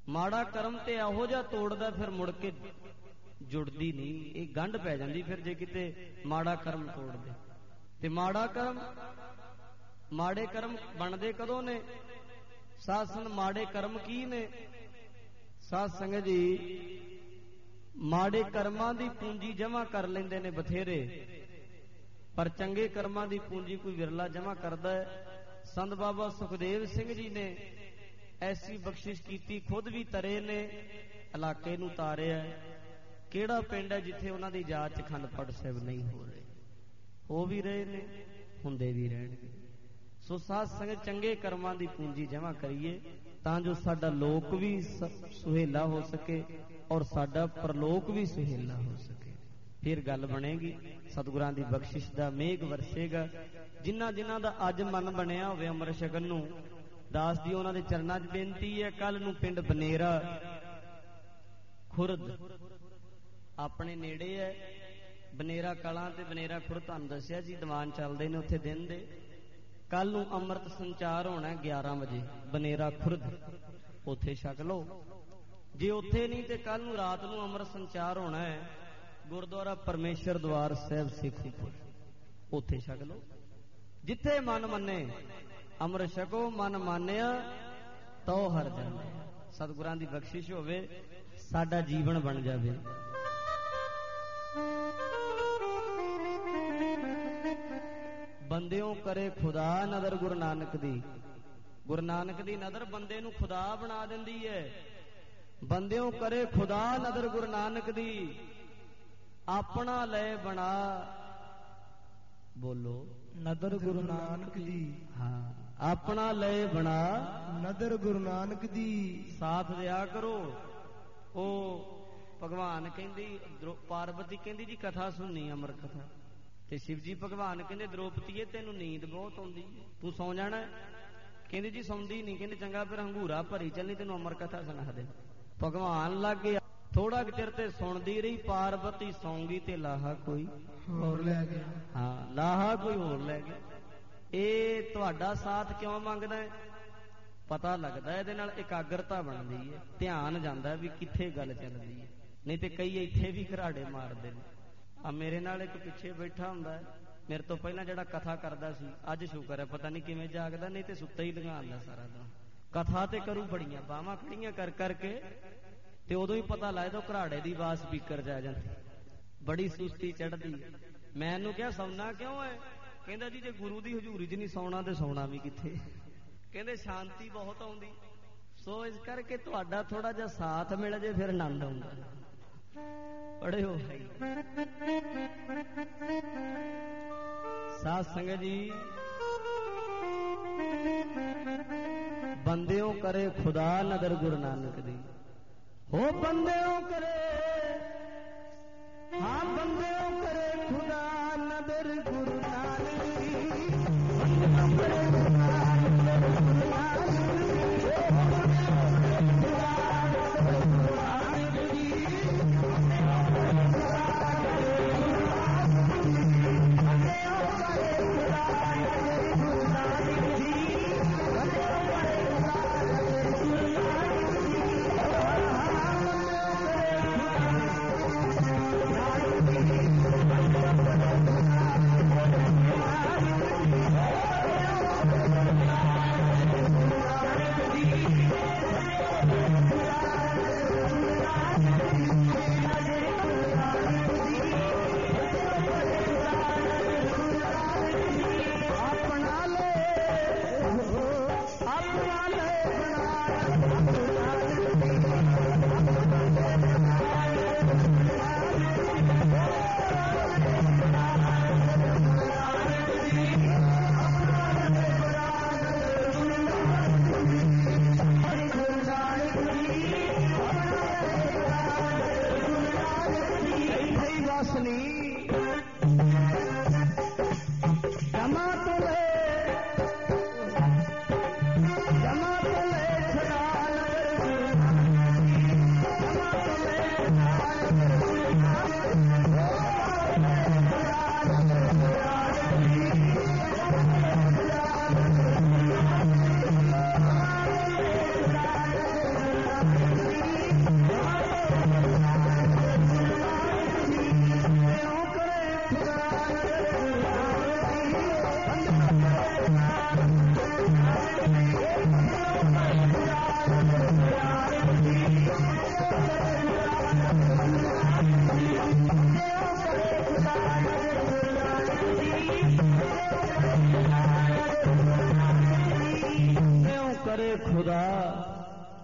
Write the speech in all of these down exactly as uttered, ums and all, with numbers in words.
ਮਾੜਾ ਕਰਮ ਤੇ ਇਹੋ ਜਿਹਾ ਤੋੜਦਾ ਫਿਰ ਮੁੜ ਕੇ ਜੁੜਦੀ ਨਹੀਂ, ਇਹ ਗੰਢ ਪੈ ਜਾਂਦੀ ਫਿਰ ਜੇ ਕਿਤੇ ਮਾੜਾ ਕਰਮ ਤੋੜ ਦੇ। ਤੇ ਮਾੜਾ ਕਰਮ, ਮਾੜੇ ਕਰਮ ਬਣਦੇ ਕਦੋਂ ਨੇ? ਸਾਧ ਸੰਗਤ ਮਾੜੇ ਕਰਮ ਕੀ ਨੇ? ਸਾਧ ਸੰਗਤ ਜੀ ਮਾੜੇ ਕਰਮਾਂ ਦੀ ਪੂੰਜੀ ਜਮ੍ਹਾਂ ਕਰ ਲੈਂਦੇ ਨੇ ਬਥੇਰੇ, ਪਰ ਚੰਗੇ ਕਰਮਾਂ ਦੀ ਪੂੰਜੀ ਕੋਈ ਵਿਰਲਾ ਜਮ੍ਹਾਂ ਕਰਦਾ ਹੈ। ਸੰਤ ਬਾਬਾ ਸੁਖਦੇਵ ਸਿੰਘ ਜੀ ਨੇ ਐਸੀ ਬਖਸ਼ਿਸ਼ ਕੀਤੀ, ਖੁਦ ਵੀ ਤਰੇ ਨੇ, ਇਲਾਕੇ ਨੂੰ ਤਾਰਿਆ। ਕਿਹੜਾ ਪਿੰਡ ਹੈ ਜਿੱਥੇ ਉਹਨਾਂ ਦੀ ਯਾਦ ਚ ਅਖੰਡ ਪਾਠ ਸਾਹਿਬ ਨਹੀਂ ਹੋ ਰਹੇ? ਹੋ ਵੀ ਰਹੇ ਨੇ, ਹੁੰਦੇ ਵੀ ਰਹਿਣਗੇ। ਸੋ ਸਾਧ ਸੰਗਤ ਚੰਗੇ ਕਰਮਾਂ ਦੀ ਪੂੰਜੀ ਜਮ੍ਹਾਂ ਕਰੀਏ ਤਾਂ ਜੋ ਸਾਡਾ ਲੋਕ ਵੀ ਸੁਹੇਲਾ ਹੋ ਸਕੇ ਔਰ ਸਾਡਾ ਪਰਲੋਕ ਵੀ ਸੁਹੇਲਾ ਹੋ ਸਕੇ। ਫਿਰ ਗੱਲ ਬਣੇਗੀ, ਸਤਿਗੁਰਾਂ ਦੀ ਬਖਸ਼ਿਸ਼ ਦਾ ਮੇਘ ਵਰਸੇਗਾ। ਜਿਨ੍ਹਾਂ ਜਿਨ੍ਹਾਂ ਦਾ ਅੱਜ ਮਨ ਬਣਿਆ ਹੋਵੇ ਅੰਮ੍ਰਿਤ ਛਕਣ ਨੂੰ, ਦਾਸ ਜੀ ਉਹਨਾਂ ਦੇ ਚਰਨਾਂ 'ਚ ਬੇਨਤੀ ਹੈ, ਕੱਲ ਨੂੰ ਪਿੰਡ ਬਨੇਰਾ ਖੁਰਦ ਆਪਣੇ ਨੇੜੇ ਹੈ। ਬਨੇਰਾ ਕਲਾਂ ਤੇ ਬਨੇਰਾ ਖੁਰਦ ਤੁਹਾਨੂੰ ਦੱਸਿਆ ਜੀ ਦੀਵਾਨ ਚੱਲਦੇ ਨੇ ਉੱਥੇ ਦਿਨ ਦੇ। ਕੱਲ ਨੂੰ ਅੰਮ੍ਰਿਤ ਸੰਚਾਰ ਹੋਣਾ ਗਿਆਰਾਂ ਵਜੇ ਬਨੇਰਾ ਖੁਰਦ, ਉੱਥੇ ਛਕ ਲਓ। ਜੇ ਉੱਥੇ ਨਹੀਂ ਤੇ ਕੱਲ ਨੂੰ ਰਾਤ ਨੂੰ ਅੰਮ੍ਰਿਤ ਸੰਚਾਰ ਹੋਣਾ ਹੈ ਗੁਰਦੁਆਰਾ ਪਰਮੇਸ਼ਰ ਦਵਾਰ ਸਾਹਿਬ ਸੇਖੂਪੁਰ, ਉੱਥੇ ਛਕ ਲਓ। ਜਿੱਥੇ ਮਨ ਮੰਨੇ ਅੰਮ੍ਰਿਤ ਛਕੋ, ਮਨ ਮਾਨਿਆ ਤੋ ਹਰ ਜਾਂਦੇ। ਸਤਿਗੁਰਾਂ ਦੀ ਬਖਸ਼ਿਸ਼ ਹੋਵੇ, ਸਾਡਾ ਜੀਵਨ ਬਣ ਜਾਵੇ। ਬੰਦਿਓ ਕਰੇ ਖੁਦਾ ਨਦਰ ਗੁਰੂ ਨਾਨਕ ਦੀ। ਗੁਰੂ ਨਾਨਕ ਦੀ ਨਦਰ ਬੰਦੇ ਨੂੰ ਖੁਦਾ ਬਣਾ ਦਿੰਦੀ ਹੈ। ਬੰਦਿਓ ਕਰੇ ਖੁਦਾ ਨਦਰ ਗੁਰੂ ਨਾਨਕ ਦੀ, ਆਪਣਾ ਲੈ ਬਣਾ। ਬੋਲੋ ਨਦਰ ਗੁਰੂ ਨਾਨਕ ਦੀ। ਹਾਂ, ਆਪਣਾ ਲੈ ਬਣਾ ਨਦਰ ਗੁਰੂ ਨਾਨਕ ਦੀ। ਸਾਥ ਦਿਆ ਕਰੋ। ਉਹ ਭਗਵਾਨ ਕਹਿੰਦੀ, ਪਾਰਵਤੀ ਕਹਿੰਦੀ ਜੀ ਕਥਾ ਸੁਣਨੀ ਅਮਰ ਕਥਾ, ਤੇ ਸ਼ਿਵ ਜੀ ਭਗਵਾਨ ਕਹਿੰਦੇ ਦ੍ਰੋਪਦੀਏ ਤੈਨੂੰ ਨੀਂਦ ਬਹੁਤ ਆਉਂਦੀ, ਤੂੰ ਸੌਂ ਜਾਣਾ। ਕਹਿੰਦੀ ਜੀ ਸੌਂਦੀ ਨਹੀਂ। ਕਹਿੰਦੇ ਚੰਗਾ ਫਿਰ ਹੰਗੂਰਾ ਭਰੀ ਚੱਲੀ, ਤੈਨੂੰ ਅਮਰ ਕਥਾ ਸੁਣਾ ਦੇ। ਭਗਵਾਨ ਲੱਗ ਗਿਆ, ਥੋੜਾ ਚਿਰ ਤੇ ਸੁਣਦੀ ਰਹੀ। ਪਾਰਵਤੀ ਸੌਂਗੀ ਤੇ ਲਾਹਾ ਕੋਈ ਹੋਰ ਲੈ ਗਿਆ। ਹਾਂ, ਲਾਹਾ ਕੋਈ ਹੋਰ ਲੈ ਗਿਆ। ਇਹ ਤੁਹਾਡਾ ਸਾਥ ਕਿਉਂ ਮੰਗਦਾ ਹੈ? ਪਤਾ ਲੱਗਦਾ ਇਹਦੇ ਨਾਲ ਇਕਾਗਰਤਾ ਬਣਦੀ ਹੈ, ਧਿਆਨ ਜਾਂਦਾ ਵੀ ਕਿੱਥੇ ਗੱਲ ਚੱਲਦੀ ਹੈ। ਨਹੀਂ ਤੇ ਕਈ ਇੱਥੇ ਵੀ ਘਰਾੜੇ ਮਾਰਦੇ ਨੇ। ਆ ਮੇਰੇ ਨਾਲ ਇੱਕ ਪਿੱਛੇ ਬੈਠਾ ਹੁੰਦਾ ਹੈ, ਮੇਰੇ ਤੋਂ ਪਹਿਲਾਂ ਜਿਹੜਾ ਕਥਾ ਕਰਦਾ ਸੀ, ਅੱਜ ਸ਼ੁਕਰ ਹੈ ਪਤਾ ਨਹੀਂ ਕਿਵੇਂ ਜਾਗਦਾ, ਨਹੀਂ ਤੇ ਸੁੱਤਾ ਹੀ ਲੰਘਾਉਂਦਾ ਸਾਰਾ ਦਿਨ। ਕਥਾ ਤੇ ਕਰੂ ਬੜੀਆਂ, ਬਾਹਾਂ ਖੜੀਆਂ ਕਰ ਕਰਕੇ, ਤੇ ਉਦੋਂ ਹੀ ਪਤਾ ਲੱਗਦਾ ਉਹ ਘਰਾੜੇ ਦੀ ਆਵਾਜ਼ ਸਪੀਕਰ 'ਚ ਆ ਜਾਂਦੀ। ਬੜੀ ਸੁਸਤੀ ਚੜ੍ਹਦੀ। ਮੈਂ ਇਹਨੂੰ ਕਿਹਾ ਸੌਣਾ ਕਿਉਂ ਹੈ? ਕਹਿੰਦਾ ਜੀ ਜੇ ਗੁਰੂ ਦੀ ਹਜ਼ੂਰੀ 'ਚ ਨਹੀਂ ਸੌਣਾ ਤੇ ਸੌਣਾ ਵੀ ਕਿੱਥੇ। ਕਹਿੰਦੇ ਸ਼ਾਂਤੀ ਬਹੁਤ ਆਉਂਦੀ। ਸੋ ਇਸ ਕਰਕੇ ਤੁਹਾਡਾ ਥੋੜਾ ਜਿਹਾ ਸਾਥ ਮਿਲ ਜੇ ਫਿਰ ਆਨੰਦ ਆਉਂਦਾ। ਪੜਿਓ ਸਾਧ ਸੰਗਤ ਜੀ, ਬੰਦਿਓ ਕਰੇ ਖੁਦਾ ਨਦਰ ਗੁਰੂ ਨਾਨਕ ਦੀ। ਹੋ ਬੰਦਿਓ ਕਰੇ, ਹਾਂ ਬੰਦਿਓ ਕਰੇ ਖੁਦਾ ਨਦਰ ਗੁਰੂ ਨਾਨਕ ਦੀ। ਬੰਦਿਓ ਕਰੇ ਖੁਦਾ ਨਦਰ ਗੁਰੂ ਨਾਨਕ ਦੀ।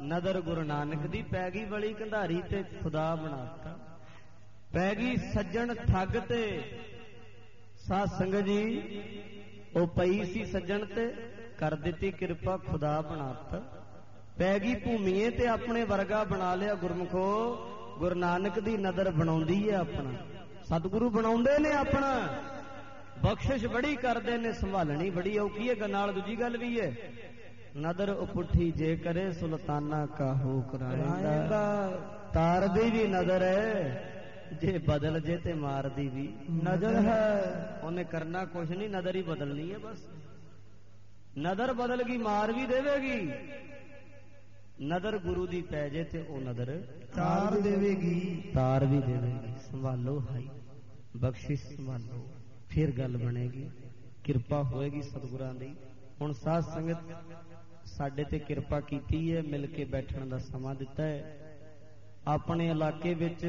ਨਦਰ ਗੁਰੂ ਨਾਨਕ ਦੀ ਪੈ ਗਈ ਬਲੀ ਕੰਧਾਰੀ ਤੇ ਖੁਦਾ ਬਣਾਤਾ। ਪੈ ਗਈ ਸੱਜਣ ਠੱਗ ਤੇ ਸਾਧ ਸੰਗਤ ਜੀ ਉਹ ਪਈ ਸੀ ਸੱਜਣ ਤੇ ਕਰ ਦਿੱਤੀ ਕਿਰਪਾ ਖੁਦਾ ਬਣਾਤਾ। ਪੈ ਗਈ ਭੂਮੀਏ ਤੇ ਆਪਣੇ ਵਰਗਾ ਬਣਾ ਲਿਆ ਗੁਰਮੁਖੋ। ਗੁਰੂ ਨਾਨਕ ਦੀ ਨਦਰ ਬਣਾਉਂਦੀ ਹੈ ਆਪਣਾ, ਸਤਿਗੁਰੂ ਬਣਾਉਂਦੇ ਨੇ ਆਪਣਾ। ਬਖਸ਼ਿਸ਼ ਬੜੀ ਕਰਦੇ ਨੇ, ਸੰਭਾਲਣੀ ਬੜੀ ਔਖੀ ਹੈ। ਨਾਲ ਦੂਜੀ ਗੱਲ ਵੀ ਹੈ, ਨਦਰ ਉਪੁੱਠੀ ਜੇ ਕਰੇ ਸੁਲਤਾਨਾ ਕਾਹੂ ਕਰਾਏਗਾ। ਤਾਰਦੀ ਵੀ ਨਦਰ ਹੈ, ਜੇ ਬਦਲ ਜੇ ਤੇ ਮਾਰਦੀ ਵੀ ਨਜ਼ਰ ਹੈ। ਉਹਨੇ ਕਰਨਾ ਕੁਛ ਨਹੀਂ, ਨਜ਼ਰ ਹੀ ਬਦਲਣੀ ਹੈ ਬਸ। ਨਜ਼ਰ ਬਦਲ ਗਈ ਮਾਰ ਵੀ ਦੇਵੇਗੀ। ਨਜ਼ਰ ਗੁਰੂ ਦੀ ਪੈ ਜੇ ਤੇ ਉਹ ਨਜ਼ਰ ਤਾਰ ਦੇਵੇਗੀ, ਤਾਰ ਵੀ ਦੇਵੇਗੀ। ਸੰਭਾਲੋ ਹਾਈ, ਬਖਸ਼ਿਸ਼ ਸੰਭਾਲੋ, ਫਿਰ ਗੱਲ ਬਣੇਗੀ, ਕਿਰਪਾ ਹੋਏਗੀ ਸਤਿਗੁਰਾਂ ਦੀ। ਹੁਣ ਸਾਧ ਸੰਗਤ ਸਾਡੇ ਤੇ ਕਿਰਪਾ ਕੀਤੀ ਹੈ, ਮਿਲ ਕੇ ਬੈਠਣ ਦਾ ਸਮਾਂ ਦਿੱਤਾ ਹੈ। ਆਪਣੇ ਇਲਾਕੇ ਵਿੱਚ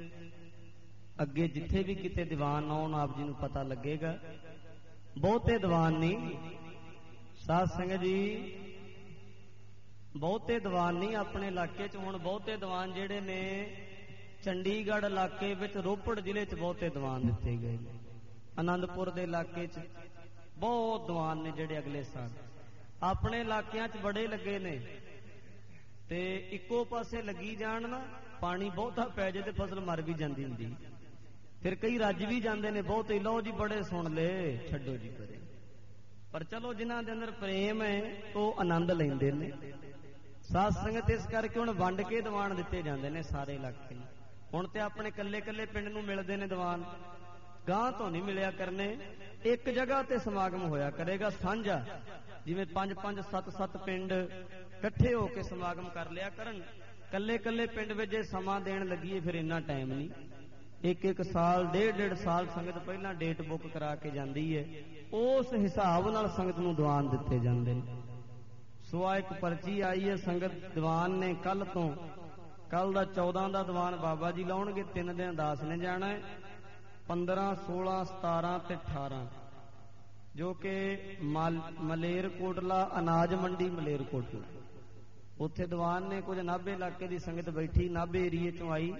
ਅੱਗੇ ਜਿੱਥੇ ਵੀ ਕਿਤੇ ਦੀਵਾਨ ਆਉਣ ਆਪ ਜੀ ਨੂੰ ਪਤਾ ਲੱਗੇਗਾ। ਬਹੁਤੇ ਦੀਵਾਨ ਨਹੀਂ ਸਾਧ ਸੰਗਤ ਜੀ, ਬਹੁਤੇ ਦੀਵਾਨ ਨਹੀਂ ਆਪਣੇ ਇਲਾਕੇ 'ਚ। ਹੁਣ ਬਹੁਤੇ ਦੀਵਾਨ ਜਿਹੜੇ ਨੇ ਚੰਡੀਗੜ੍ਹ ਇਲਾਕੇ ਵਿੱਚ, ਰੋਪੜ ਜ਼ਿਲ੍ਹੇ 'ਚ ਬਹੁਤੇ ਦੀਵਾਨ ਦਿੱਤੇ ਗਏ ਨੇ। ਆਨੰਦਪੁਰ ਦੇ ਇਲਾਕੇ 'ਚ ਬਹੁਤ ਦੀਵਾਨ ਨੇ ਜਿਹੜੇ ਅਗਲੇ ਸਾਲ। ਆਪਣੇ ਇਲਾਕਿਆਂ 'ਚ ਬੜੇ ਲੱਗੇ ਨੇ ਤੇ ਇੱਕੋ ਪਾਸੇ ਲੱਗੀ ਜਾਣ ਨਾ, ਪਾਣੀ ਬਹੁਤਾ ਪੈ ਜੇ ਤੇ ਫਸਲ ਮਰ ਵੀ ਜਾਂਦੀ ਹੁੰਦੀ। ਫਿਰ ਕਈ ਰੱਜ ਵੀ ਜਾਂਦੇ ਨੇ ਬਹੁਤੇ, ਲਓ ਜੀ ਬੜੇ ਸੁਣ ਲਏ, ਛੱਡੋ ਜੀ ਪਰੇ। ਪਰ ਚਲੋ ਜਿਨ੍ਹਾਂ ਦੇ ਅੰਦਰ ਪ੍ਰੇਮ ਹੈ ਉਹ ਆਨੰਦ ਲੈਂਦੇ ਨੇ ਸਾਧ ਸੰਗਤ। ਇਸ ਕਰਕੇ ਹੁਣ ਵੰਡ ਕੇ ਦੀਵਾਨ ਦਿੱਤੇ ਜਾਂਦੇ ਨੇ ਸਾਰੇ ਇਲਾਕੇ ਨੂੰ। ਹੁਣ ਤੇ ਆਪਣੇ ਕੱਲੇ ਕੱਲੇ ਪਿੰਡ ਨੂੰ ਮਿਲਦੇ ਨੇ ਦੀਵਾਨ, ਗਾਂ ਤੋਂ ਨਹੀਂ ਮਿਲਿਆ ਕਰਨੇ। ਇੱਕ ਜਗ੍ਹਾ ਤੇ ਸਮਾਗਮ ਹੋਇਆ ਕਰੇਗਾ ਸਾਂਝਾ, ਜਿਵੇਂ ਪੰਜ ਪੰਜ ਸੱਤ ਸੱਤ ਪਿੰਡ ਇਕੱਠੇ ਹੋ ਕੇ ਸਮਾਗਮ ਕਰ ਲਿਆ ਕਰਨ। ਕੱਲੇ ਕੱਲੇ ਪਿੰਡ ਵਿੱਚ ਜੇ ਸਮਾਂ ਦੇਣ ਲੱਗੀਏ ਫਿਰ ਇੰਨਾ ਟਾਈਮ ਨਹੀਂ। ਇੱਕ ਇੱਕ ਸਾਲ, ਡੇਢ ਡੇਢ ਸਾਲ ਸੰਗਤ ਪਹਿਲਾਂ ਡੇਟ ਬੁੱਕ ਕਰਾ ਕੇ ਜਾਂਦੀ ਹੈ। ਉਸ ਹਿਸਾਬ ਨਾਲ ਸੰਗਤ ਨੂੰ ਦੀਵਾਨ ਦਿੱਤੇ ਜਾਂਦੇ ਨੇ। ਸੋ ਆ ਇੱਕ ਪਰਚੀ ਆਈ ਹੈ ਸੰਗਤ ਦੀਵਾਨ ਨੇ ਕੱਲ ਤੋਂ, ਕੱਲ ਦਾ ਚੌਦਾਂ ਦਾ ਦੀਵਾਨ ਬਾਬਾ ਜੀ ਲਾਉਣਗੇ। ਤਿੰਨ ਦਿਨ ਦਾਸ ਨੇ ਜਾਣਾ ਹੈ, ਪੰਦਰਾਂ ਸੋਲਾਂ ਸਤਾਰਾਂ ਤੇ ਅਠਾਰਾਂ, ਜੋ ਕਿ ਮਲੇਰਕੋਟਲਾ ਅਨਾਜ ਮੰਡੀ ਮਲੇਰਕੋਟਲਾ, ਉੱਥੇ ਦੀਵਾਨ ਨੇ। ਕੁਝ ਨਾਭੇ ਇਲਾਕੇ ਦੀ ਸੰਗਤ ਬੈਠੀ, ਨਾਭੇ ਏਰੀਏ ਚੋਂ ਆਈ।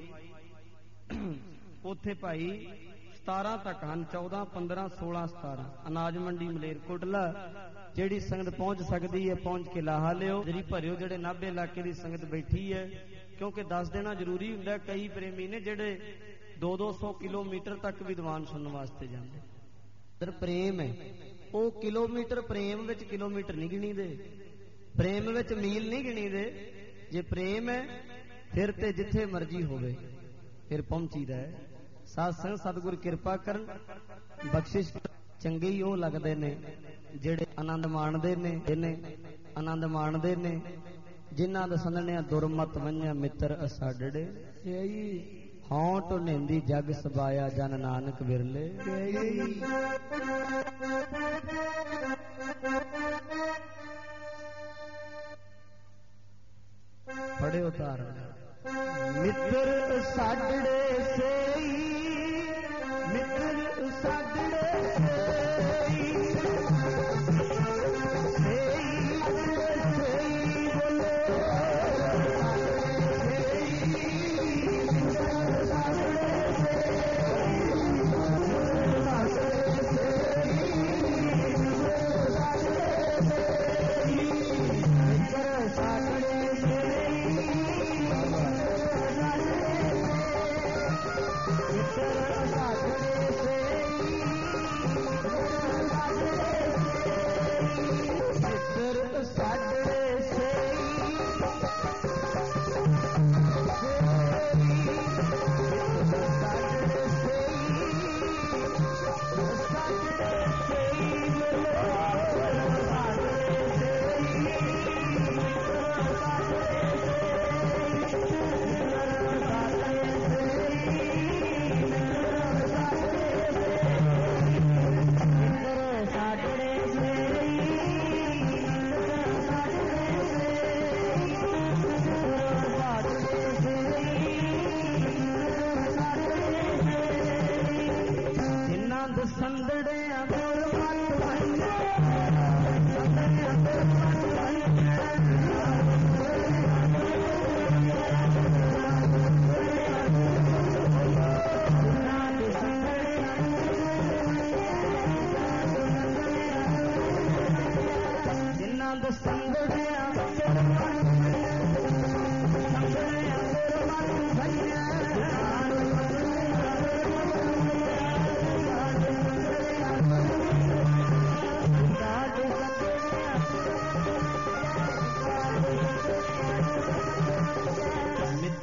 ਉੱਥੇ ਭਾਈ ਸਤਾਰਾਂ ਤੱਕ ਹਨ, ਚੌਦਾਂ ਪੰਦਰਾਂ ਸੋਲਾਂ ਸਤਾਰਾਂ, ਅਨਾਜ ਮੰਡੀ ਮਲੇਰਕੋਟਲਾ। ਜਿਹੜੀ ਸੰਗਤ ਪਹੁੰਚ ਸਕਦੀ ਹੈ ਪਹੁੰਚ ਕੇ ਲਾਹਾ ਲਿਓ, ਜਿਹੜੀ ਭਰਿਓ। ਜਿਹੜੇ ਨਾਭੇ ਇਲਾਕੇ ਦੀ ਸੰਗਤ ਬੈਠੀ ਹੈ, ਕਿਉਂਕਿ ਦੱਸ ਦੇਣਾ ਜ਼ਰੂਰੀ ਹੁੰਦਾ। ਕਈ ਪ੍ਰੇਮੀ ਨੇ ਜਿਹੜੇ ਦੋ ਦੋ ਸੌ ਕਿਲੋਮੀਟਰ ਤੱਕ ਵੀ ਦੀਵਾਨ ਸੁਣਨ ਵਾਸਤੇ ਜਾਂਦੇ। ਇਧਰ ਪ੍ਰੇਮ ਹੈ, ਉਹ ਕਿਲੋਮੀਟਰ, ਪ੍ਰੇਮ ਵਿੱਚ ਕਿਲੋਮੀਟਰ ਨਹੀਂ ਗਿਣੀਦੇ, ਪ੍ਰੇਮ ਵਿੱਚ ਮੀਲ ਨਹੀਂ ਗਿਣੀਦੇ। ਜੇ ਪ੍ਰੇਮ ਹੈ ਫਿਰ ਤੇ ਜਿੱਥੇ ਮਰਜ਼ੀ ਹੋਵੇ ਫਿਰ ਪਹੁੰਚੀਦਾ ਹੈ। ਸਾਧ ਸੰਗਤ ਸਤਿਗੁਰ ਕਿਰਪਾ ਕਰਨ, ਬਖਸ਼ਿਸ਼ ਚੰਗੇ ਹੀ ਉਹ ਲੱਗਦੇ ਨੇ ਜਿਹੜੇ ਆਨੰਦ ਮਾਣਦੇ ਨੇ, ਜਿਹਨੇ ਆਨੰਦ ਮਾਣਦੇ ਨੇ, ਜਿਨ੍ਹਾਂ ਦਾ ਸੰਦਣਿਆ ਦੁਰਮਤ ਵੰਝਿਆ ਮਿੱਤਰ ਅਸਾਡੜੇ। ਹਉ ਢੁਨੇਂਦੀ ਜਗ ਸਬਾਇਆ ਜਨ ਨਾਨਕ ਵਿਰਲੇ। ਪੜ੍ਹਿਓ ਉਤਾਰਨ। ਮਿੱਤਰ ਸਾਡੜੇ ਸੇਈ, ਮਿੱਤਰ ਸਾਡੜੇ ਸੇਈ,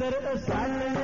ਫਿਰ ਸਾਡੇ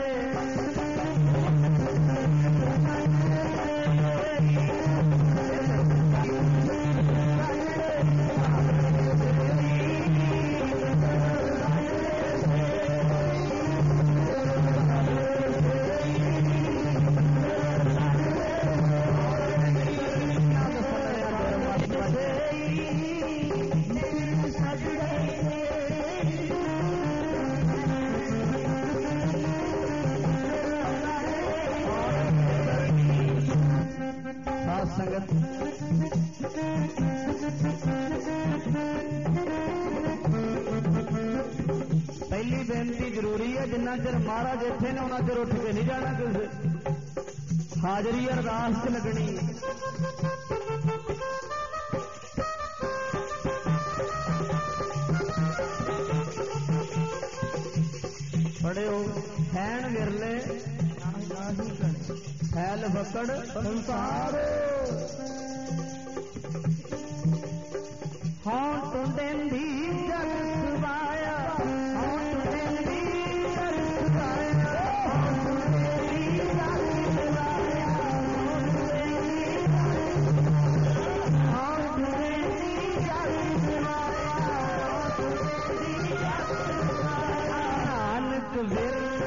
ਪਹਿਲੀ ਬੇਨਤੀ ਜ਼ਰੂਰੀ ਹੈ, ਜਿੰਨਾ ਚਿਰ ਮਹਾਰਾਜ ਇੱਥੇ ਨੇ ਉਹਨਾਂ ਚਿਰ ਉੱਠ ਕੇ ਨਹੀਂ ਜਾਣਾ ਕਿਸੇ। ਹਾਜ਼ਰੀ ਅਰਦਾਸ 'ਚ ਲੱਗਣੀ। ਪੜਿਓ ਹੈਣ ਵਿਰਲੇ ਫੈਲ ਫਕੜ ਸੰਸਾਰ ਹਾਂ ਟੁੰਡੇਂਦੀ ਜਗ ਸੁਭਾਇਆ ਹਾਂ ਟੁੰਡੇਂਦੀ ਜਗ ਸੁਭਾਇਆ ਹਾਂ ਟੁੰਡੇਂਦੀ ਜਗ ਸੁਭਾਇਆ ਹਾਂ ਟੁੰਡੇਂਦੀ ਜਗ ਸੁਭਾਇਆ ਨਾਨਕ ਵਿਰਲੇ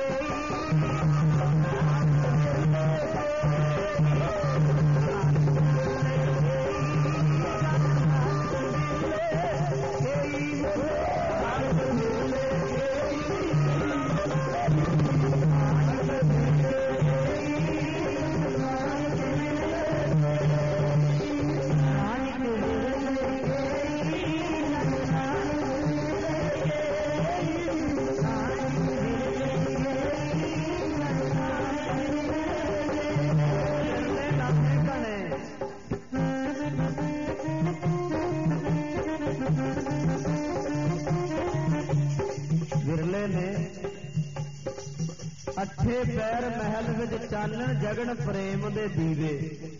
ਅੱਠੇ ਪੈਰ ਮਹਿਲ ਵਿੱਚ ਚਾਨਣ ਜਗਣ ਪ੍ਰੇਮ ਦੇ ਦੀਵੇ।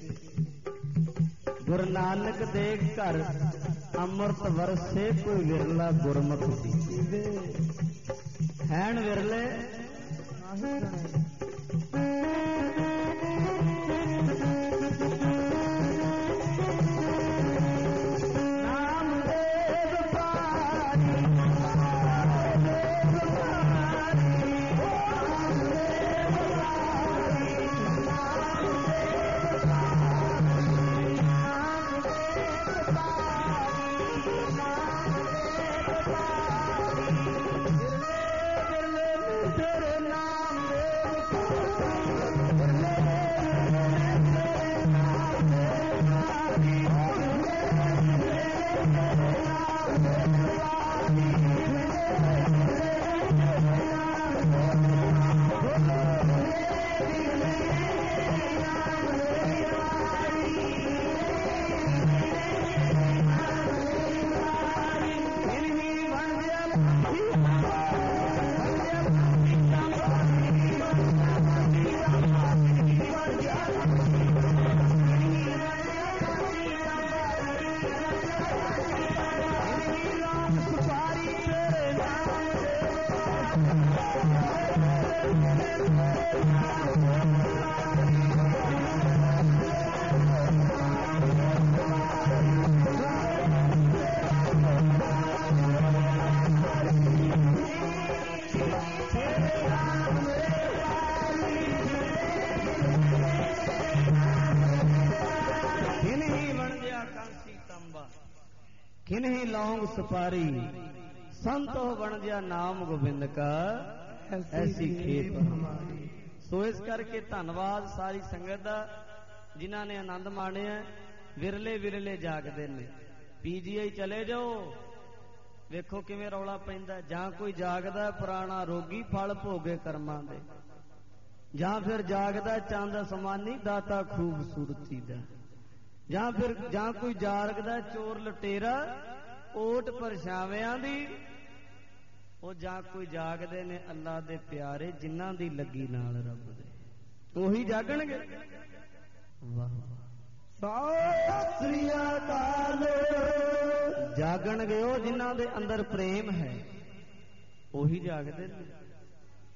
ਗੁਰੂ ਨਾਨਕ ਦੇ ਘਰ ਅੰਮ੍ਰਿਤ ਵਰਸੇ ਕੋਈ ਵਿਰਲਾ ਗੁਰਮੁਖ ਦੀਵੇ। ਹੈਣ ਵਿਰਲੇ किन्हीं लौंग सुपारी संत हो बन गया नाम गोबिंद का ऐसी खेप हमारी। सो इस करके धन्नवाद सारी संगत दा जिन्हां ने आनंद माणिया। विरले विरले जागदे ने। पीजीआई चले जाओ वेखो किवें रौला पैंदा। जां कोई जागदा पुराना रोगी फल भोगे कर्मां दे, जां फिर जागदा चंद समानी दाता खूबसूरती दा, जां फिर जां कोई जागदा चोर लुटेरा ओट परछावियां दी, ओ जां कोई जागदे ने अल्लाह दे प्यारे जिन्हां दी लगी नाल रब दे, ओही जागणगे। वाह सत श्री अकाल। जागणगे ओ जिन्हां दे अंदर प्रेम है, ओही जागदे ने।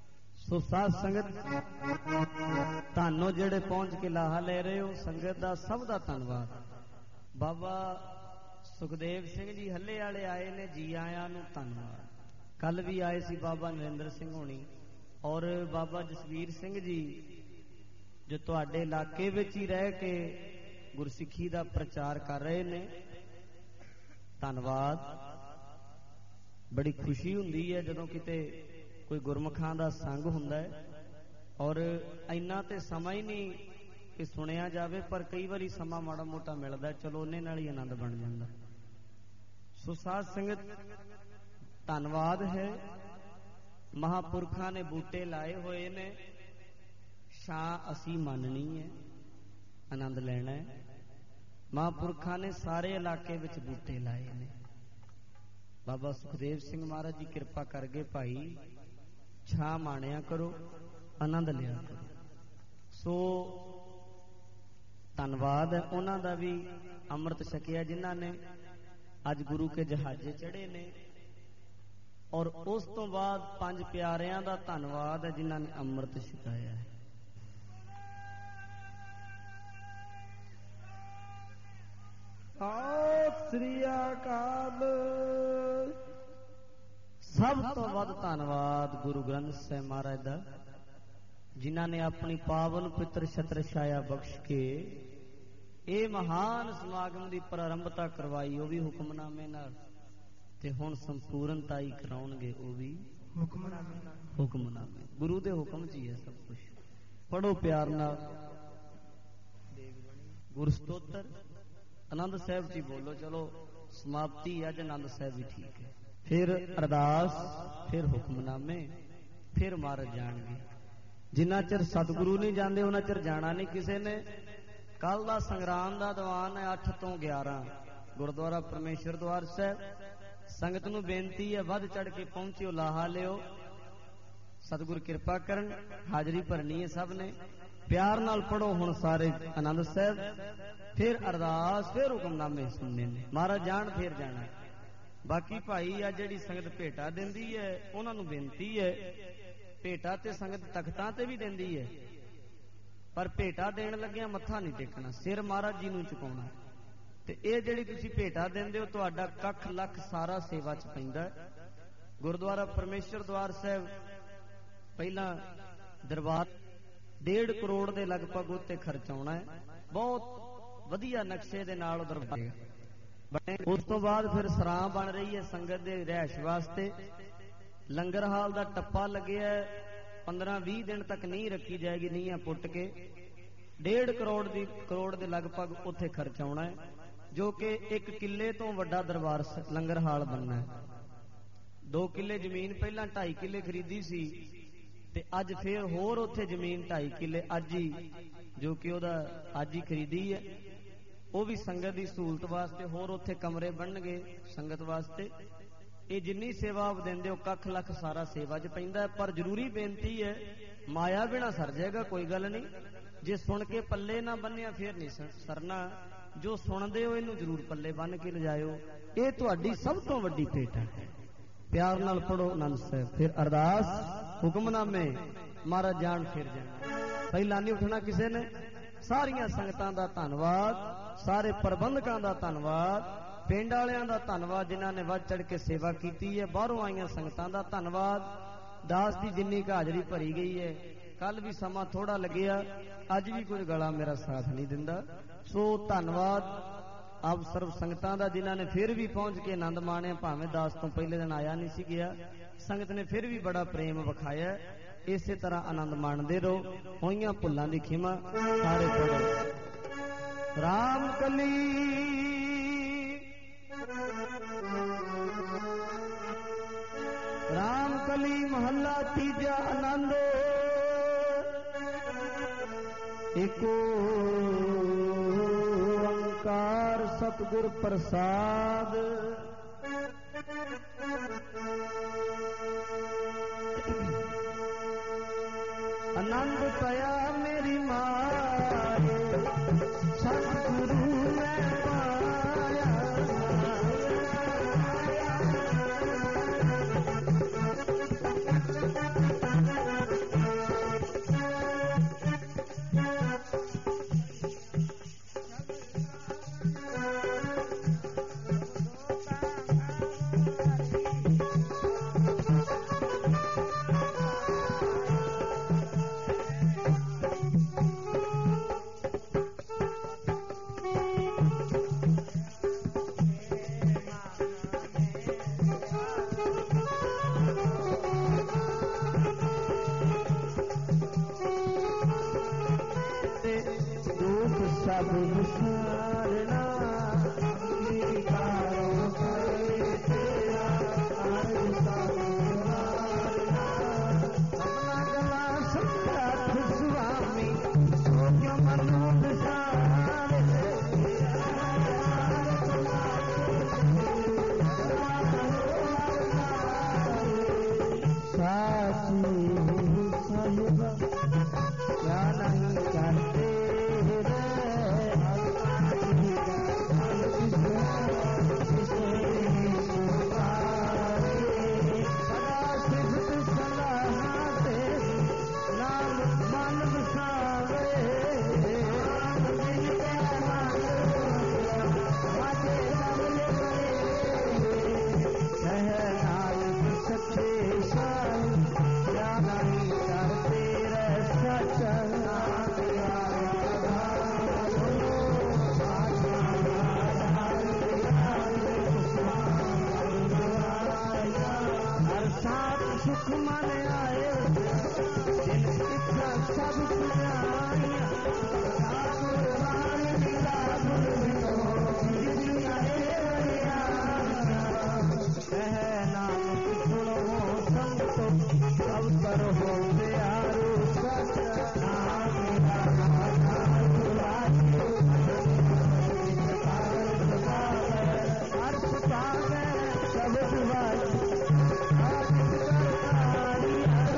ਸੋ ਸਾਧ ਸੰਗਤ ਤੁਹਾਨੂੰ ਜਿਹੜੇ ਪਹੁੰਚ ਕੇ ਲਾਹਾ ਲੈ ਰਹੇ ਹੋ, ਸੰਗਤ ਦਾ ਸਭ ਦਾ ਧੰਨਵਾਦ। ਬਾਬਾ ਸੁਖਦੇਵ ਸਿੰਘ ਜੀ ਹੱਲੇ ਵਾਲੇ ਆਏ ਨੇ, ਜੀ ਆਇਆਂ ਨੂੰ ਧੰਨਵਾਦ। ਕੱਲ ਵੀ ਆਏ ਸੀ ਬਾਬਾ ਨਰਿੰਦਰ ਸਿੰਘ ਹੋਣੀ ਔਰ ਬਾਬਾ ਜਸਵੀਰ ਸਿੰਘ ਜੀ, ਜੋ ਤੁਹਾਡੇ ਇਲਾਕੇ ਵਿੱਚ ਹੀ ਰਹਿ ਕੇ ਗੁਰਸਿੱਖੀ ਦਾ ਪ੍ਰਚਾਰ ਕਰ ਰਹੇ ਨੇ। ਧੰਨਵਾਦ। ਬੜੀ ਖੁਸ਼ੀ ਹੁੰਦੀ ਹੈ ਜਦੋਂ ਕਿਤੇ ਕੋਈ ਗੁਰਮੁਖਾਂ ਦਾ ਸੰਗ ਹੁੰਦਾ ਹੈ, ਔਰ ਇੰਨਾ ਤੇ ਸਮਾਂ ਹੀ ਨਹੀਂ ਕਿ ਸੁਣਿਆ ਜਾਵੇ, ਪਰ ਕਈ ਵਾਰੀ ਸਮਾਂ ਮਾੜਾ ਮੋਟਾ ਮਿਲਦਾ, ਚਲੋ ਉਹਨੇ ਨਾਲ ਹੀ ਆਨੰਦ ਬਣ ਜਾਂਦਾ। ਸੋ ਸਾਧ ਸੰਗਤ ਧੰਨਵਾਦ ਹੈ। ਮਹਾਂਪੁਰਖਾਂ ਨੇ ਬੂਟੇ ਲਾਏ ਹੋਏ ਨੇ, ਛਾਂ ਅਸੀਂ ਮੰਨਣੀ ਹੈ, ਆਨੰਦ ਲੈਣਾ ਹੈ। ਮਹਾਂਪੁਰਖਾਂ ਨੇ ਸਾਰੇ ਇਲਾਕੇ ਵਿੱਚ ਬੂਟੇ ਲਾਏ ਨੇ। ਬਾਬਾ ਸੁਖਦੇਵ ਸਿੰਘ ਮਹਾਰਾਜ ਜੀ ਕਿਰਪਾ ਕਰਕੇ ਭਾਈ ਛਾਂ ਮਾਣਿਆ ਕਰੋ, ਆਨੰਦ ਲਿਆ ਕਰੋ। ਸੋ ਧੰਨਵਾਦ ਹੈ ਉਹਨਾਂ ਦਾ ਵੀ ਅੰਮ੍ਰਿਤ ਛਕਿਆ ਜਿਨ੍ਹਾਂ ਨੇ ਅੱਜ ਗੁਰੂ ਕੇ ਜਹਾਜ਼ੇ ਚੜ੍ਹੇ ਨੇ, ਔਰ ਉਸ ਤੋਂ ਬਾਅਦ ਪੰਜ ਪਿਆਰਿਆਂ ਦਾ ਧੰਨਵਾਦ ਹੈ ਜਿਨ੍ਹਾਂ ਨੇ ਅੰਮ੍ਰਿਤ ਛਕਾਇਆ ਹੈ। ਸਤਿ ਸ੍ਰੀ ਅਕਾਲ। ਸਭ ਤੋਂ ਵੱਧ ਧੰਨਵਾਦ ਗੁਰੂ ਗ੍ਰੰਥ ਸਾਹਿਬ ਮਹਾਰਾਜ ਦਾ, ਜਿਨ੍ਹਾਂ ਨੇ ਆਪਣੀ ਪਾਵਨ ਪਿੱਤਰ ਛਤਰ ਛਾਇਆ ਬਖਸ਼ ਕੇ ਇਹ ਮਹਾਨ ਸਮਾਗਮ ਦੀ ਪ੍ਰਾਰੰਭਤਾ ਕਰਵਾਈ, ਉਹ ਵੀ ਹੁਕਮਨਾਮੇ ਨਾਲ, ਤੇ ਹੁਣ ਸੰਪੂਰਨਤਾ ਹੀ ਕਰਾਉਣਗੇ ਉਹ ਵੀ ਹੁਕਮਨਾਮੇ ਨਾਲ। ਹੁਕਮਨਾਮੇ ਗੁਰੂ ਦੇ ਹੁਕਮ 'ਚ ਹੀ ਹੈ ਸਭ ਕੁਝ। ਪੜੋ ਪਿਆਰ ਨਾਲ ਗੁਰਸਤੋਤਰ ਆਨੰਦ ਸਾਹਿਬ ਜੀ ਬੋਲੋ। ਚਲੋ ਸਮਾਪਤੀ ਅੱਜ ਆਨੰਦ ਸਾਹਿਬ ਵੀ ਠੀਕ ਹੈ, ਫਿਰ ਅਰਦਾਸ, ਫਿਰ ਹੁਕਮਨਾਮੇ, ਫਿਰ ਮਹਾਰਾਜ ਜਾਣਗੇ। ਜਿੰਨਾ ਚਿਰ ਸਤਿਗੁਰੂ ਨਹੀਂ ਜਾਂਦੇ ਉਹਨਾਂ ਚਿਰ ਜਾਣਾ ਨਹੀਂ ਕਿਸੇ ਨੇ। ਕੱਲ ਦਾ ਸੰਗਰਾਮ ਦਾ ਦੀਵਾਨ ਹੈ ਅੱਠ ਤੋਂ ਗਿਆਰਾਂ, ਗੁਰਦੁਆਰਾ ਪਰਮੇਸ਼ਰ ਦਵਾਰ ਸਾਹਿਬ। ਸੰਗਤ ਨੂੰ ਬੇਨਤੀ ਹੈ ਵੱਧ ਚੜ ਕੇ ਪਹੁੰਚਿਓ, ਲਾਹਾ ਲਿਓ। ਸਤਿਗੁਰ ਕਿਰਪਾ ਕਰਨ, ਹਾਜ਼ਰੀ ਭਰਨੀ ਹੈ ਸਭ ਨੇ। ਪਿਆਰ ਨਾਲ ਪੜੋ ਹੁਣ ਸਾਰੇ ਆਨੰਦ ਸਾਹਿਬ, ਫਿਰ ਅਰਦਾਸ, ਫਿਰ ਹੁਕਮਨਾਮੇ ਸੁਣਨੇ ਨੇ। ਮਹਾਰਾਜ ਜਾਣ ਫਿਰ ਜਾਣਾ। ਬਾਕੀ ਭਾਈ ਆ ਜਿਹੜੀ ਸੰਗਤ ਭੇਟਾ ਦਿੰਦੀ ਹੈ ਉਹਨਾਂ ਨੂੰ ਬੇਨਤੀ ਹੈ, ਭੇਟਾ ਤੇ ਸੰਗਤ ਤਖਤਾਂ ਤੇ ਵੀ ਦਿੰਦੀ ਹੈ, ਪਰ ਭੇਟਾ ਦੇਣ ਲੱਗਿਆ ਮੱਥਾ ਨਹੀਂ ਟੇਕਣਾ, ਸਿਰ ਮਹਾਰਾਜ ਜੀ ਨੂੰ ਝੁਕਾਉਣਾ। ਤੇ ਇਹ ਜਿਹੜੀ ਤੁਸੀਂ ਭੇਟਾ ਦਿੰਦੇ ਹੋ ਤੁਹਾਡਾ ਕੱਖ ਲੱਖ ਸਾਰਾ ਸੇਵਾ 'ਚ ਪੈਂਦਾ। ਗੁਰਦੁਆਰਾ ਪਰਮੇਸ਼ਰ ਦਵਾਰ ਸਾਹਿਬ ਪਹਿਲਾਂ ਦਰਬਾਰ ਡੇਢ ਕਰੋੜ ਦੇ ਲਗਭਗ ਉੱਤੇ ਖਰਚਾਉਣਾ ਹੈ, ਬਹੁਤ ਵਧੀਆ ਨਕਸ਼ੇ ਦੇ ਨਾਲ ਉਧਰ ਬਣੇ। ਉਸ ਤੋਂ ਬਾਅਦ ਫਿਰ ਸਰਾਂ ਬਣ ਰਹੀ ਹੈ ਸੰਗਤ ਦੇ ਰਿਹਾਇਸ਼ ਵਾਸਤੇ। ਲੰਗਰ ਹਾਲ ਦਾ ਟੱਪਾ ਲੱਗਿਆ, ਪੰਦਰਾਂ ਵੀਹ ਦਿਨ ਤੱਕ ਨਹੀਂ ਰੱਖੀ ਜਾਏਗੀ, ਨੀਹਾਂ ਪੁੱਟ ਕੇ। ਡੇਢ ਕਰੋੜ ਦੀ ਕਰੋੜ ਦੇ ਲਗਭਗ ਉੱਥੇ ਖਰਚ ਆਉਣਾ ਹੈ, ਜੋ ਕਿ ਇੱਕ ਕਿੱਲੇ ਤੋਂ ਵੱਡਾ ਦਰਬਾਰ ਲੰਗਰ ਹਾਲ ਬਣਨਾ ਹੈ। ਦੋ ਕਿੱਲੇ ਜ਼ਮੀਨ ਪਹਿਲਾਂ ਢਾਈ ਕਿੱਲੇ ਖਰੀਦੀ ਸੀ, ਤੇ ਅੱਜ ਫੇਰ ਹੋਰ ਉੱਥੇ ਜ਼ਮੀਨ ਢਾਈ ਕਿੱਲੇ ਅੱਜ ਹੀ, ਜੋ ਕਿ ਉਹਦਾ ਅੱਜ ਹੀ ਖਰੀਦੀ ਹੈ। ਉਹ ਵੀ ਸੰਗਤ ਦੀ ਸਹੂਲਤ ਵਾਸਤੇ, ਹੋਰ ਉੱਥੇ ਕਮਰੇ ਬਣਨਗੇ ਸੰਗਤ ਵਾਸਤੇ। ਇਹ ਜਿੰਨੀ ਸੇਵਾ ਆਪ ਦਿੰਦੇ ਹੋ ਕੱਖ ਲੱਖ ਸਾਰਾ ਸੇਵਾ 'ਚ ਪੈਂਦਾ। ਪਰ ਜ਼ਰੂਰੀ ਬੇਨਤੀ ਹੈ, ਮਾਇਆ ਬਿਨਾ ਸਰ ਜਾਏਗਾ, ਕੋਈ ਗੱਲ ਨਹੀਂ। ਜੇ ਸੁਣ ਕੇ ਪੱਲੇ ਨਾ ਬੰਨਿਆ ਫੇਰ ਨਹੀਂ ਸਰਨਾ। ਜੋ ਸੁਣਦੇ ਹੋ ਇਹਨੂੰ ਜ਼ਰੂਰ ਪੱਲੇ ਬੰਨ ਕੇ ਲਿਜਾਇਓ, ਇਹ ਤੁਹਾਡੀ ਸਭ ਤੋਂ ਵੱਡੀ ਭੇਟ ਹੈ। ਪਿਆਰ ਨਾਲ ਪੜੋ ਆਨੰਦ ਸਾਹਿਬ, ਫਿਰ ਅਰਦਾਸ, ਹੁਕਮਨਾਮੇ, ਮਹਾਰਾਜ ਜਾਣ ਫਿਰ ਜਾਣ। ਪਹਿਲਾਂ ਨਹੀਂ ਉੱਠਣਾ ਕਿਸੇ ਨੇ। ਸਾਰੀਆਂ ਸੰਗਤਾਂ ਦਾ ਧੰਨਵਾਦ, ਸਾਰੇ ਪ੍ਰਬੰਧਕਾਂ ਦਾ ਧੰਨਵਾਦ, ਪਿੰਡ ਵਾਲਿਆਂ ਦਾ ਧੰਨਵਾਦ ਜਿਨ੍ਹਾਂ ਨੇ ਵੱਧ ਚੜ ਕੇ ਸੇਵਾ ਕੀਤੀ ਹੈ। ਬਾਹਰੋਂ ਆਈਆਂ ਸੰਗਤਾਂ ਦਾ ਧੰਨਵਾਦ। ਦਾਸ ਦੀ ਜਿੰਨੀ ਕੁ ਹਾਜ਼ਰੀ ਭਰੀ ਗਈ ਹੈ, ਕੱਲ ਵੀ ਸਮਾਂ ਥੋੜਾ ਲੱਗਿਆ, ਅੱਜ ਵੀ ਕੋਈ ਗਲਾ ਮੇਰਾ ਸਾਥ ਨਹੀਂ ਦਿੰਦਾ। ਸੋ ਧੰਨਵਾਦ ਆਪ ਸਰਬ ਸੰਗਤਾਂ ਦਾ ਜਿਨ੍ਹਾਂ ਨੇ ਫਿਰ ਵੀ ਪਹੁੰਚ ਕੇ ਆਨੰਦ ਮਾਣਿਆ। ਭਾਵੇਂ ਦਾਸ ਤੋਂ ਪਹਿਲੇ ਦਿਨ ਆਇਆ ਨਹੀਂ ਸੀ ਗਿਆ, ਸੰਗਤ ਨੇ ਫਿਰ ਵੀ ਬੜਾ ਪ੍ਰੇਮ ਵਿਖਾਇਆ। ਇਸੇ ਤਰ੍ਹਾਂ ਆਨੰਦ ਮਾਣਦੇ ਰਹੋ। ਹੋਈਆਂ ਭੁੱਲਾਂ ਦੀ ਖਿਮਾ ਸਾਰੇ ਪੜੋ। ਰਾਮ ਕਲੀ ਰਾਮ ਕਲੀ ਮਹੱਲਾ ਤੀਜਾ ਆਨੰਦ। ਏਕੋ ਓੰਕਾਰ ਸਤਿਗੁਰ ਪ੍ਰਸਾਦ। ਆਨੰਦ ਪਿਆ ਮੇਰੀ ਮਾਏ, ਸਤਿਗੁਰੂ ਮੈਂ ਪਾਇਆ। विसारना विकारों करे तेरा आरज़ संवारना अपना गला सत्यार्थ स्वामी सोक्यो मनो विसारे साची साहिबा क्या नहीं करते सुख मन आए जिन इच्छा सब सुनाइया नाम सुनो संतो अवतर हो प्यारो सच अर्थ पावे सब दुआई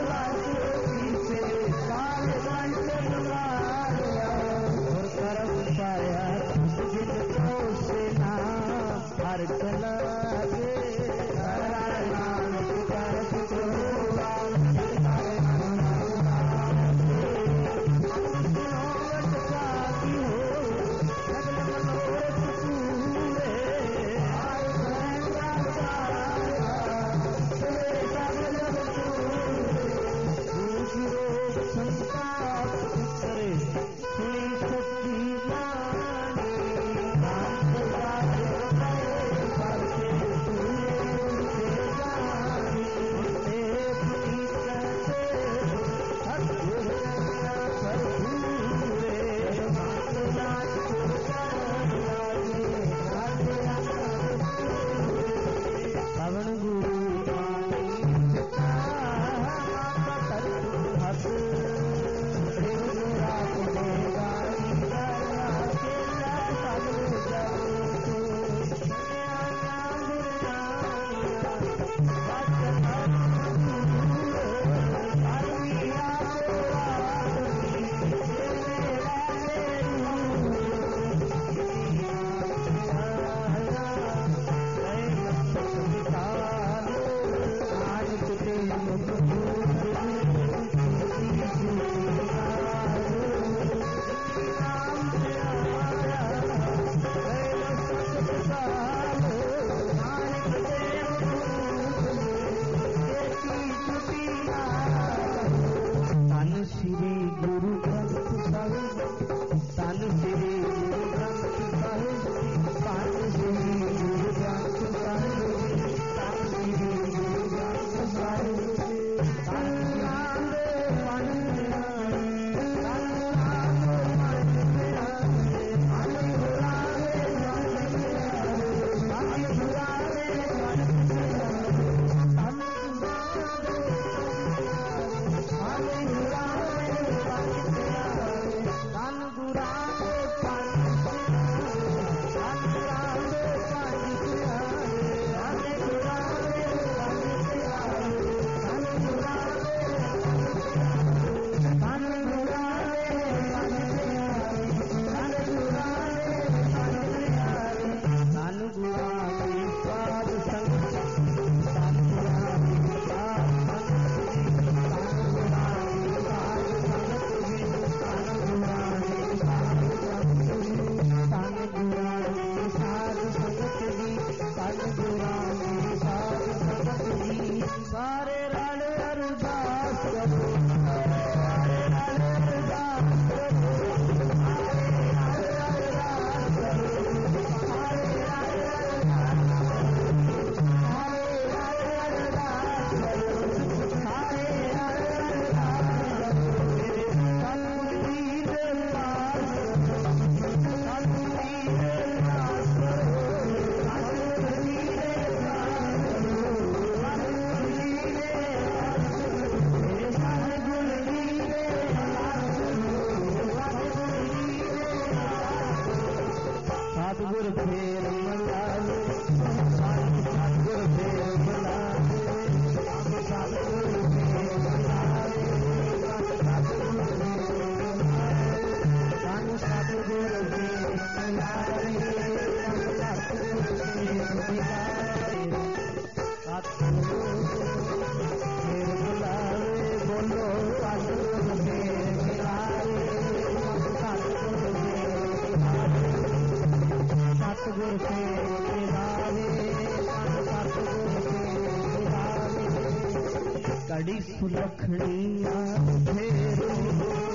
कड़ी सुलखड़िया फेरू